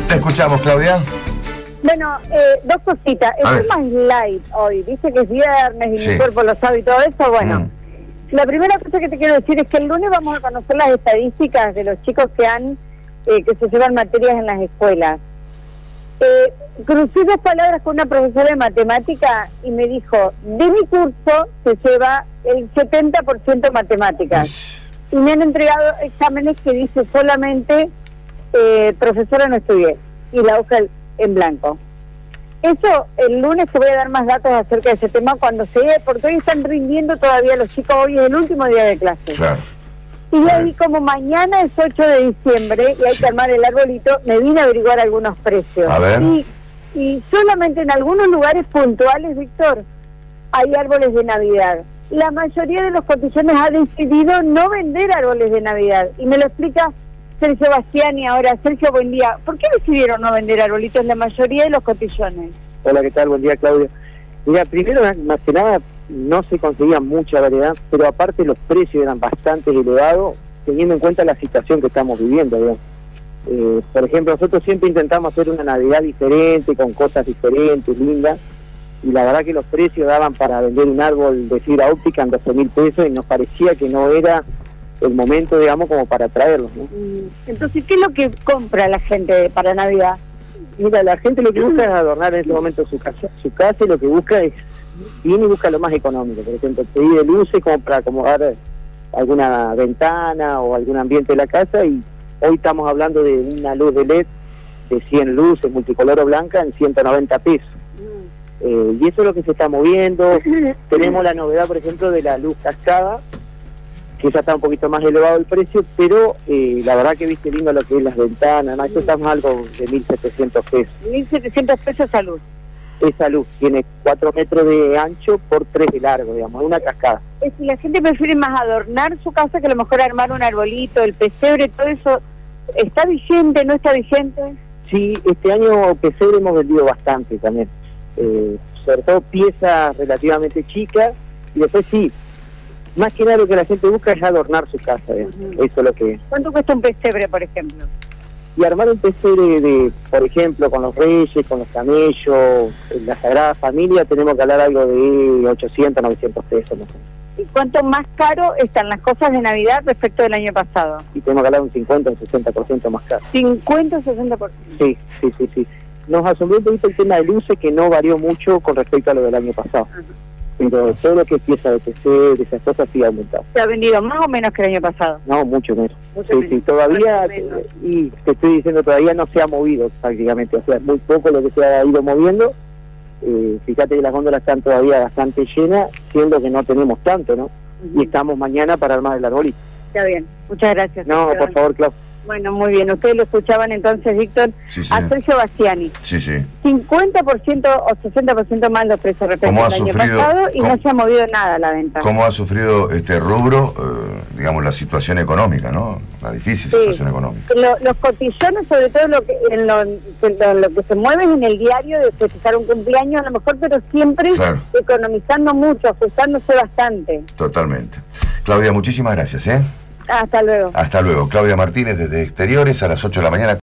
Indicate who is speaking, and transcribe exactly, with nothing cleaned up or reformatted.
Speaker 1: Te escuchamos, Claudia.
Speaker 2: Bueno, eh, dos cositas. Es más light hoy. Dice que es viernes y sí. Mi cuerpo lo sabe y todo eso. Bueno, mm. La primera cosa que te quiero decir es que el lunes vamos a conocer las estadísticas de los chicos que han eh, que se llevan materias en las escuelas. Eh, crucé dos palabras con una profesora de matemática y me dijo, de mi curso se lleva el setenta por ciento matemáticas. Y me han entregado exámenes que dice solamente eh, profesora no estudié y la hoja en blanco. Eso el lunes te voy a dar más datos acerca de ese tema cuando se dé, porque hoy están rindiendo todavía los chicos, hoy es el último día de clase.
Speaker 1: Claro.
Speaker 2: Y de ahí, como mañana es ocho de diciembre y hay que armar el arbolito, me vine a averiguar algunos precios.
Speaker 1: A ver.
Speaker 2: Y, y solamente en algunos lugares puntuales, Víctor, hay árboles de Navidad. La mayoría de los cotillones ha decidido no vender árboles de Navidad. Y me lo explica Sergio Bastiani ahora. Sergio, buen día. ¿Por qué decidieron no vender arbolitos la mayoría de los cotillones?
Speaker 3: Hola, ¿qué tal? Buen día, Claudia. Mira, primero, más que nada, no se conseguía mucha variedad, pero aparte los precios eran bastante elevados, teniendo en cuenta la situación que estamos viviendo, ¿verdad? Eh, por ejemplo, nosotros siempre intentamos hacer una Navidad diferente, con cosas diferentes, lindas, y la verdad que los precios daban para vender un árbol de fibra óptica en doce mil pesos y nos parecía que no era el momento, digamos, como para traerlos, ¿no?
Speaker 2: Entonces, ¿qué es lo que compra la gente para Navidad?
Speaker 3: Mira, la gente lo que busca es adornar en este momento su casa, su casa y lo que busca es, viene y busca lo más económico, por ejemplo, pedir luces como para acomodar alguna ventana o algún ambiente de la casa, y hoy estamos hablando de una luz de L E D de cien luces, multicolor o blanca, en ciento noventa pesos. Mm. Eh, y eso es lo que se está moviendo. Tenemos la novedad, por ejemplo, de la luz cascada, que ya está un poquito más elevado el precio, pero eh, la verdad que viste lindo lo que es las ventanas, ¿no? Esto estamos algo de mil setecientos pesos.
Speaker 2: mil setecientos pesos esa luz.
Speaker 3: Esa luz tiene cuatro metros de ancho por tres de largo, digamos, una cascada.
Speaker 2: Es, la gente prefiere más adornar su casa que a lo mejor armar un arbolito, el pesebre, todo eso. ¿Está vigente, no está vigente?
Speaker 3: Sí, este año pesebre hemos vendido bastante también. Eh, sobre todo piezas relativamente chicas, y después sí, más que nada lo que la gente busca es adornar su casa, ¿eh? Uh-huh. Eso es lo que...
Speaker 2: ¿Cuánto cuesta un pesebre, por ejemplo?
Speaker 3: Y armar un pesebre de, por ejemplo, con los reyes, con los camellos, la Sagrada Familia, tenemos que hablar algo de ochocientos, novecientos pesos, no sé.
Speaker 2: ¿Y cuánto más caro están las cosas de Navidad respecto del año pasado?
Speaker 3: Y tenemos que hablar un cincuenta, un sesenta por ciento más caro.
Speaker 2: ¿cincuenta o sesenta por ciento?
Speaker 3: Sí, sí, sí, sí. Nos asombró un poquito el tema de luces, que no varió mucho con respecto a lo del año pasado. Uh-huh. Pero todo lo que es pieza de P C, de esas cosas, sí ha aumentado.
Speaker 2: ¿Se ha vendido más o menos que el año pasado?
Speaker 3: No, mucho menos.
Speaker 2: Mucho
Speaker 3: sí,
Speaker 2: menos.
Speaker 3: sí, todavía, y te estoy diciendo, todavía no se ha movido prácticamente, o sea, muy poco lo que se ha ido moviendo. Eh, fíjate que las góndolas están todavía bastante llenas, siendo que no tenemos tanto, ¿no? Uh-huh. Y estamos mañana para armar el arbolito.
Speaker 2: Está bien, muchas gracias.
Speaker 3: No, por favor, Clau.
Speaker 2: Bueno, muy bien. Ustedes lo escuchaban entonces, Víctor,
Speaker 1: sí, sí.
Speaker 2: a Sergio Bastiani.
Speaker 1: Sí, sí.
Speaker 2: cincuenta por ciento o sesenta por ciento más los precios respecto al año pasado y
Speaker 1: ¿cómo,
Speaker 2: no se ha movido nada la venta.
Speaker 1: ¿Cómo ha sufrido este rubro, eh, digamos, la situación económica, ¿no? La difícil sí. situación económica.
Speaker 2: Lo, los cotillones, sobre todo lo que, en lo, en lo que se mueve en el diario de festejar un cumpleaños, a lo mejor, pero siempre claro. economizando mucho, ajustándose bastante.
Speaker 1: Totalmente. Claudia, muchísimas gracias, ¿eh?
Speaker 2: Hasta luego.
Speaker 1: Hasta luego. Claudia Martínez desde Exteriores a las ocho de la mañana.